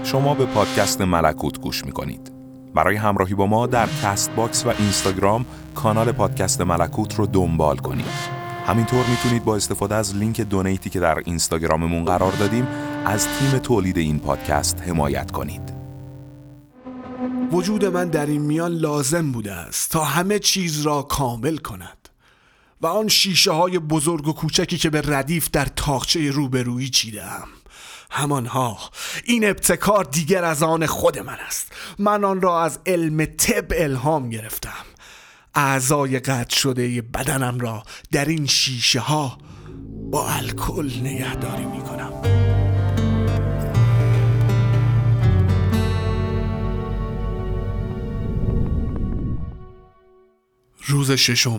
شما به پادکست ملکوت گوش میکنید. برای همراهی با ما در کست باکس و اینستاگرام کانال پادکست ملکوت رو دنبال کنید. همینطور میتونید با استفاده از لینک دونیتی که در اینستاگراممون قرار دادیم از تیم تولید این پادکست حمایت کنید. وجود من در این میان لازم بوده است تا همه چیز را کامل کند و آن شیشه های بزرگ و کوچکی که به ردیف در تاقچه روبرویی چیدم، همانها، این ابتکار دیگر از آن خود من است. من آن را از علم طب الهام گرفتم. اعضای قطع شده بدنم را در این شیشه ها با الکل نگهداری می کنم. روز ششم.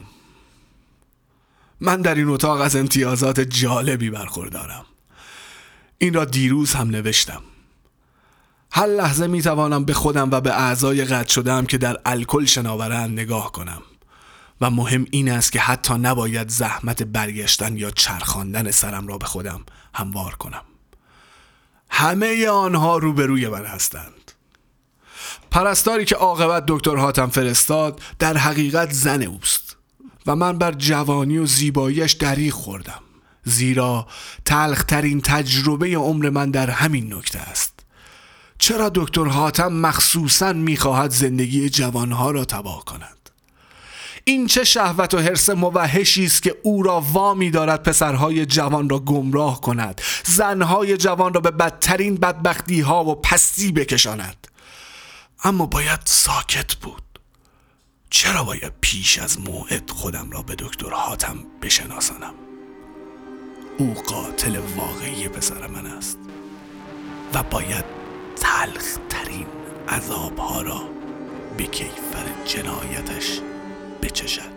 من در این اتاق از امتیازات جالبی برخوردارم. این را دیروز هم نوشتم. هر لحظه می توانم به خودم و به اعضای قطع شده‌ام که در الکل شناورند نگاه کنم و مهم این است که حتی نباید زحمت برگشتن یا چرخاندن سرم را به خودم هموار کنم. همه آنها روبروی من هستند. پرستاری که عاقبت دکتر حاتم فرستاد در حقیقت زن اوست و من بر جوانی و زیباییش دریغ خوردم، زیرا تلخ‌ترین تجربه عمر من در همین نکته است. چرا دکتر حاتم مخصوصاً می‌خواهد زندگی جوانها را تباه کند؟ این چه شهوت و حرص موحشی است که او را وامی دارد پسرهای جوان را گمراه کند، زنهای جوان را به بدترین بدبختی‌ها و پستی بکشاند. اما باید ساکت بود. چرا باید پیش از موعد خودم را به دکتر حاتم بشناسانم؟ او قاتل واقعی پسر من است و باید تلخ‌ترین عذاب‌ها را به کیفر جنایتش بچشد.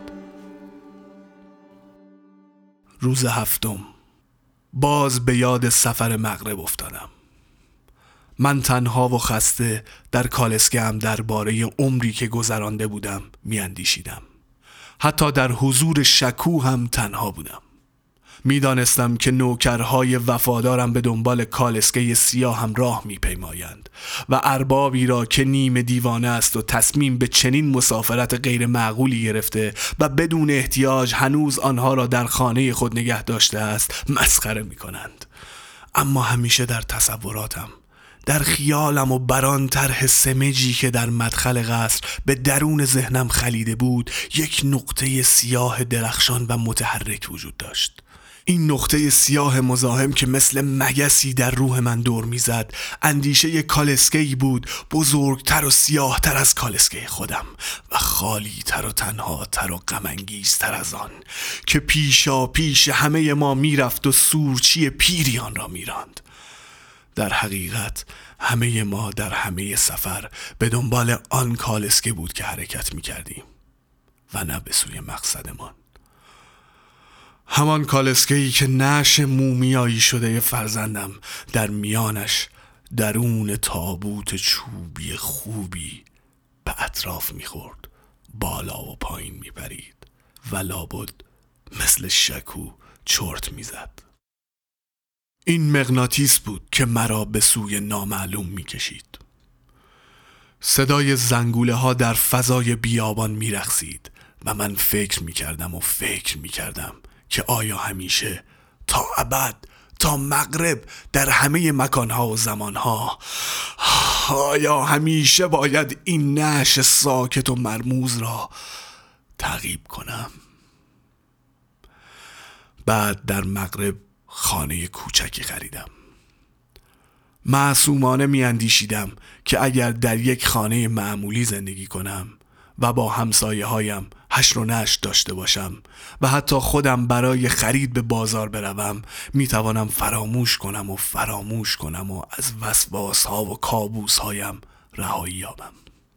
روز هفتم. باز به یاد سفر مغرب افتادم. من تنها و خسته در کالسکه‌ام درباره عمری که گذرانده بودم میاندیشیدم. حتی در حضور شکو هم تنها بودم. میدانستم که نوکرهای وفادارم به دنبال کالسکه سیاه هم راه میپیمایند و اربابی را که نیمه دیوانه است و تصمیم به چنین مسافرت غیر معقولی گرفته و بدون احتیاج هنوز آنها را در خانه خود نگه داشته است مسخره میکنند. اما همیشه در تصوراتم، در خیالم و بران طرح سمجی که در مدخل قصر به درون ذهنم خلیده بود، یک نقطه سیاه درخشان و متحرک وجود داشت. این نقطه سیاه مزاحم که مثل مگسی در روح من دور میزد، اندیشه کالسکه‌ای بود، بزرگتر و سیاهتر از کالسکه خودم و خالی‌تر و تنهاتر و غم‌انگیزتر از آن که پیشا پیش همه ما میرفت و سورچی پیری آن را میراند. در حقیقت همه ما در همه سفر به دنبال آن کالسکه بود که حرکت میکردیم و نه به سوی مقصدمان. همان کالسکه‌ای که نعش مومیایی شده فرزندم در میانش درون تابوت چوبی خوبی به اطراف میخورد، بالا و پایین میپرید و لابد مثل شکو چرت میزد. این مغناطیس بود که مرا به سوی نامعلوم میکشید. صدای زنگوله ها در فضای بیابان میرقصید و من فکر میکردم که آیا همیشه، تا ابد، تا مغرب، در همه مکانها و زمانها، آیا همیشه باید این نعش ساکت و مرموز را تعقیب کنم؟ بعد در مغرب خانه کوچکی خریدم. معصومانه میاندیشیدم که اگر در یک خانه معمولی زندگی کنم و با همسایه هایم حشر و نشر داشته باشم و حتی خودم برای خرید به بازار بروم، میتوانم فراموش کنم و از وسواس ها و کابوس هایم رهایی یابم.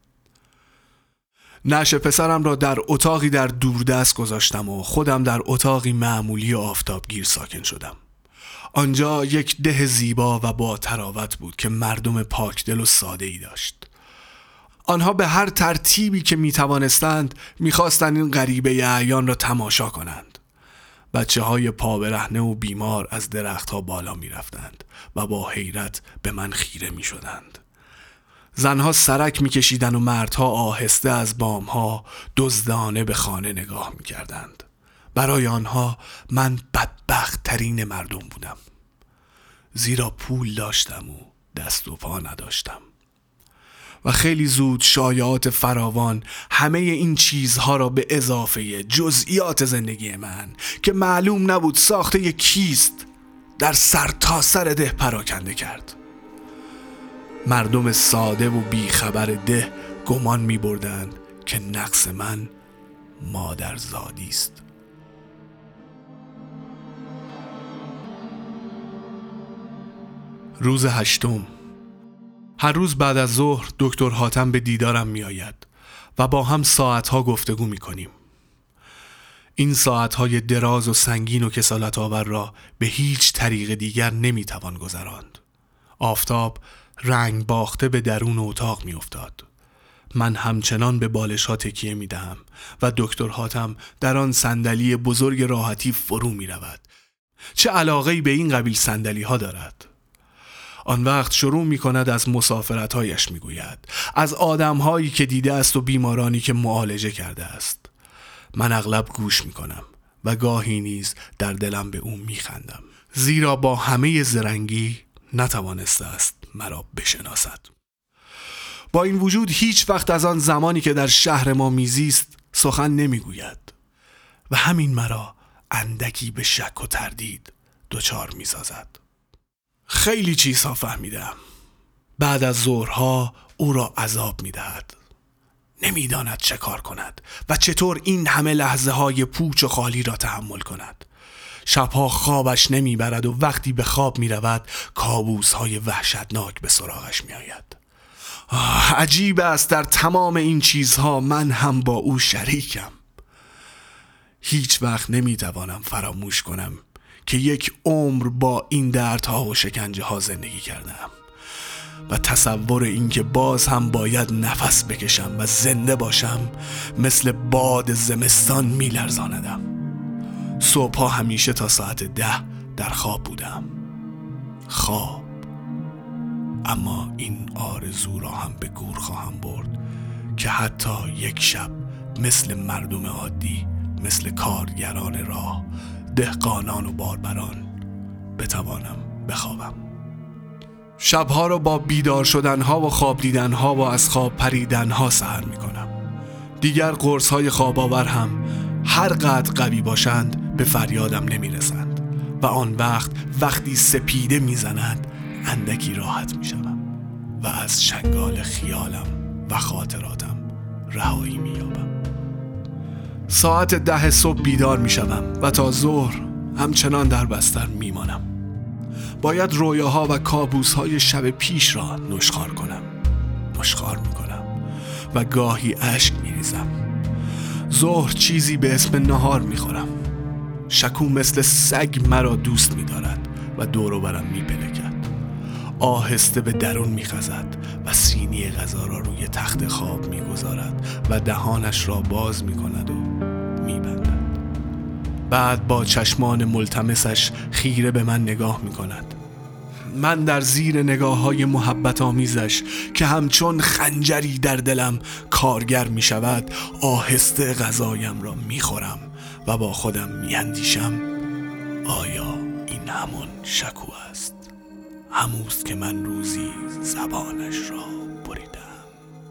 نعش پسرم را در اتاقی در دوردست گذاشتم و خودم در اتاقی معمولی و آفتابگیر ساکن شدم. آنجا یک ده زیبا و با تراوت بود که مردم پاکدل و ساده‌ای داشت. آنها به هر ترتیبی که می توانستند می خواستند این غریبه اعیان را تماشا کنند. بچه‌های پا برهنه و بیمار از درخت‌ها بالا می‌رفتند و با حیرت به من خیره می‌شدند. زنها سرک می‌کشیدند و مردها آهسته از بام‌ها دزدانه به خانه نگاه می‌کردند. برای آنها من بدبخت‌ترین مردم بودم، زیرا پول داشتم و دست و پا نداشتم. و خیلی زود شایعات فراوان همه این چیزها را به اضافه جزئیات زندگی من که معلوم نبود ساخته کیست در سرتاسر ده پراکنده کرد. مردم ساده و بیخبر ده گمان می بردند که نقص من مادرزادی است. روز 8. هر روز بعد از ظهر دکتر حاتم به دیدارم می آید و با هم ساعتها گفتگو می کنیم. این ساعتهای دراز و سنگین و کسالت آور را به هیچ طریق دیگر نمی توان گذراند. آفتاب رنگ باخته به درون اتاق می افتاد. من همچنان به بالش ها تکیه می دهم و دکتر حاتم در آن صندلی بزرگ راحتی فرو می رود. چه علاقه‌ای به این قبیل صندلی ها دارد؟ آن وقت شروع می کند از مسافرت‌هایش می گوید، از آدم‌هایی که دیده است و بیمارانی که معالجه کرده است. من اغلب گوش می کنم و گاهی نیز در دلم به او می خندم، زیرا با همه زرنگی نتوانسته است مرا بشناسد. با این وجود هیچ وقت از آن زمانی که در شهر ما میزیست سخن نمی گوید و همین مرا اندکی به شک و تردید دچار می سازد. خیلی چیزها فهمیدم. بعد از ظهرها او را عذاب می دهد. نمی داند چه کار کند و چطور این همه لحظه های پوچ و خالی را تحمل کند. شبها خوابش نمی برد و وقتی به خواب می رود کابوس های وحشتناک به سراغش می آید. عجیب است در تمام این چیزها من هم با او شریکم. هیچ وقت نمی توانم فراموش کنم که یک عمر با این دردها و شکنجه ها زندگی کردم و تصور این که باز هم باید نفس بکشم و زنده باشم مثل باد زمستان می لرزاندم. صبحها همیشه تا ساعت 10 در خواب بودم. خواب. اما این آرزو را هم به گور خواهم برد که حتی یک شب مثل مردم عادی، مثل کارگران راه، دهقانان و باربران بتوانم بخوابم. شبها را با بیدار شدنها و خواب دیدنها و از خواب پریدنها سحر می کنم. دیگر قرصهای خواب آور هم هر قدر قوی باشند به فریادم نمی رسند و آن وقتی سپیده می زند اندکی راحت می شدم و از چنگال خیالم و خاطراتم رهایی می یابم. ساعت 10 صبح بیدار می شدم و تا ظهر همچنان در بستر می مانم. باید رویاها و کابوسهای شب پیش را نشخوار کنم. نشخوار می کنم و گاهی اشک می ریزم. ظهر چیزی به اسم نهار می خورم. شکو مثل سگ مرا دوست می دارد و دور و برم می پلکد. آهسته به درون می خزد و سینی غذا را روی تخت خواب می گذارد و دهانش را باز می کند و می بندد. بعد با چشمان ملتمسش خیره به من نگاه می کند. من در زیر نگاه های محبت آمیزش که همچون خنجری در دلم کارگر می شود آهسته غذایم را می خورم و با خودم می اندیشم آیا این همون شکو است؟ هموست که من روزی زبانش را بریدم.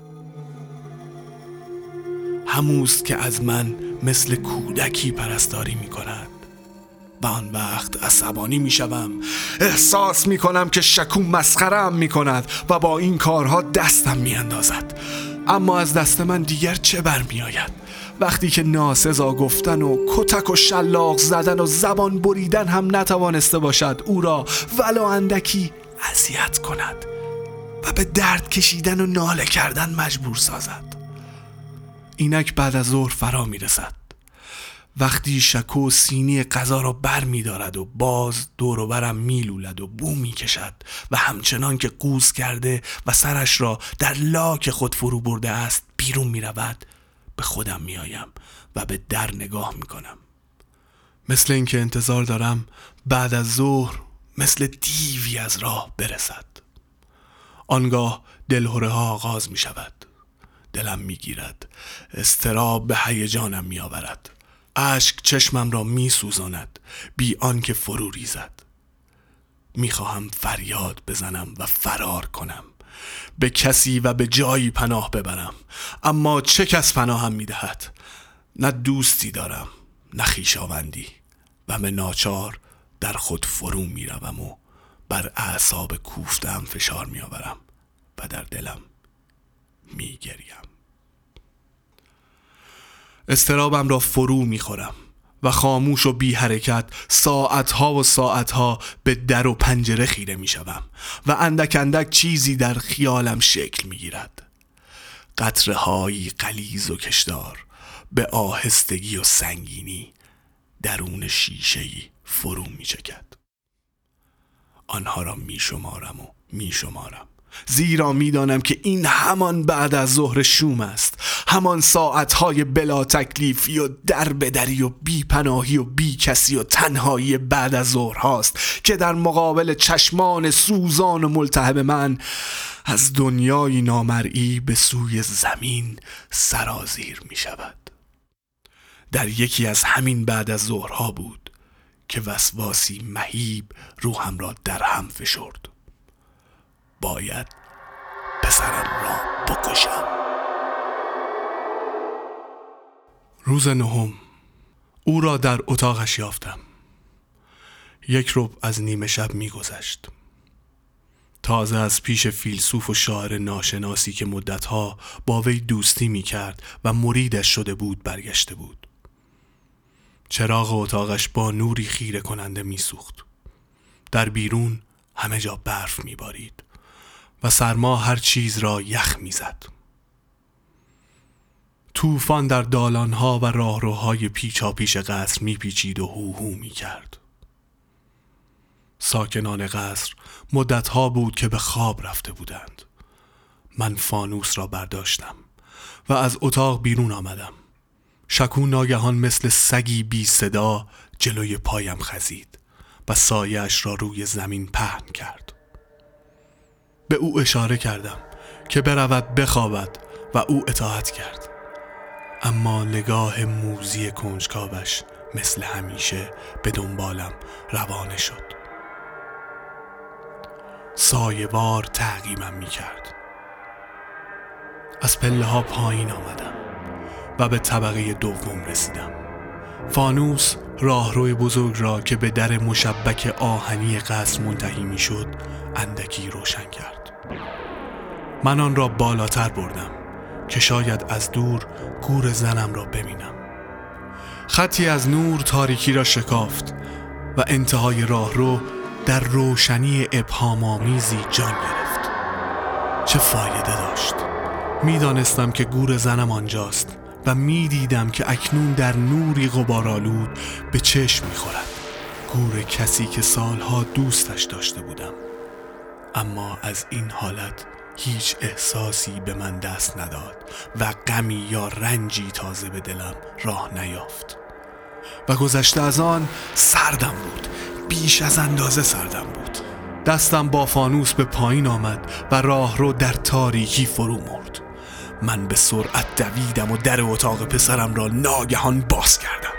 هموست که از من مثل کودکی پرستاری می کند و آن وقت عصبانی می شوم. احساس می کنم که شکو مسخره‌ام می کند و با این کارها دستم می اندازد. اما از دست من دیگر چه برمی آید وقتی که ناسزا گفتن و کتک و شلاق زدن و زبان بریدن هم نتوانسته باشد او را ولو اندکی اذیت کند و به درد کشیدن و ناله کردن مجبور سازد. اینک بعد از ظهر فرا می رسد وقتی شکو سینی غذا را بر می دارد و باز دور و برم می لولد و بو می کشد و همچنان که قوز کرده و سرش را در لاک خود فرو برده است بیرون می رود. به خودم می آیم و به در نگاه می کنم. مثل اینکه انتظار دارم بعد از ظهر مثل دیوی از راه برسد. آنگاه دلهره ها آغاز می شود. دلم می گیرد، اضطراب به هیجانم می آورد. اشک چشمم را می سوزاند بی آنکه فرو ریزد. می خواهم فریاد بزنم و فرار کنم، به کسی و به جایی پناه ببرم، اما چه کس پناهم می دهد؟ نه دوستی دارم نه خویشاوندی و به ناچار در خود فرو می روم و بر اعصاب کوفته‌ام فشار می آورم و در دلم می گریم. اضطرابم را فرو می خورم و خاموش و بی حرکت ساعتها و ساعتها به در و پنجره خیره می شوم و اندک اندک چیزی در خیالم شکل می گیرد. قطره هایی غلیظ و کشدار به آهستگی و سنگینی درون شیشه‌ای فرو می چکد. آنها را می شمارم و می شمارم، زیرا می دانم که این همان بعد از ظهر شوم است، همان ساعتهای بلا تکلیفی و دربدری و بی پناهی و بی کسی و تنهایی بعد از ظهر هاست که در مقابل چشمان سوزان و ملتهب من از دنیای نامرئی به سوی زمین سرازیر می شود. در یکی از همین بعد از ظهرها بود که وسواسی مهیب روحم را در هم فشرد. باید پسرم را بکشم. روز نهم، او را در اتاقش یافتم. 1 از نیمه شب می گذشت. تازه از پیش فیلسوف و شاعر ناشناسی که مدتها با وی دوستی می کرد و مریدش شده بود برگشته بود. چراغ اتاقش با نوری خیره کننده می سوخت. در بیرون همه جا برف می بارید و سرما هر چیز را یخ می زد. طوفان در دالانها و راهروهای پیچاپیچ قصر می پیچید و هوهو می کرد. ساکنان قصر مدتها بود که به خواب رفته بودند. من فانوس را برداشتم و از اتاق بیرون آمدم. شکو ناگهان مثل سگی بی صدا جلوی پایم خزید و سایه‌اش را روی زمین پهن کرد. به او اشاره کردم که برود بخوابد و او اطاعت کرد، اما نگاه موذی کنجکاوش مثل همیشه به دنبالم روانه شد. سایه‌وار تعقیبم می کرد. از پله ها پایین آمدم و به طبقه دوم رسیدم. فانوس راهروی بزرگ را که به در مشبک آهنی قصر منتهی می شد اندکی روشن کرد. من آن را بالاتر بردم که شاید از دور گور زنم را ببینم. خطی از نور تاریکی را شکافت و انتهای راهرو در روشنی ابهام‌آمیزی جان گرفت. چه فایده داشت؟ میدانستم که گور زنم آنجاست و میدیدم که اکنون در نوری غبارآلود به چشم میخورد. گور کسی که سالها دوستش داشته بودم، اما از این حالت هیچ احساسی به من دست نداد و غمی یا رنجی تازه به دلم راه نیافت. و گذشته از آن سردم بود، بیش از اندازه سردم بود. دستم با فانوس به پایین آمد و راه رو در تاریکی فرو مرد. من به سرعت دویدم و در اتاق پسرم را ناگهان باز کردم.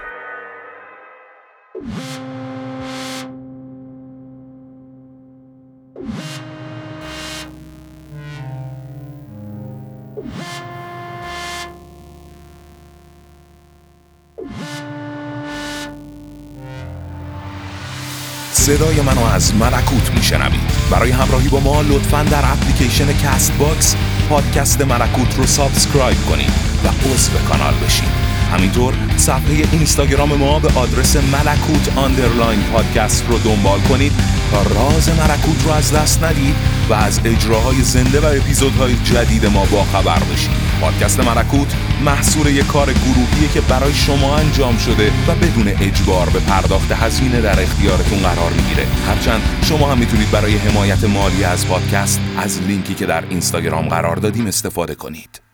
صدای منو از ملکوت میشنوید. برای همراهی با ما لطفاً در اپلیکیشن کست باکس پادکست ملکوت رو سابسکرایب کنید و عضو کانال بشید. همینطور صفحه اینستاگرام ما به آدرس ملکوت_پادکست رو دنبال کنید تا راز ملکوت رو از دست ندید و از اجراهای زنده و اپیزودهای جدید ما با خبر بشید. پادکست ملکوت محصول یک کار گروهیه که برای شما انجام شده و بدون اجبار به پرداخت هزینه در اختیارتون قرار میگیره. هرچند شما هم میتونید برای حمایت مالی از پادکست از لینکی که در اینستاگرام قرار دادیم استفاده کنید.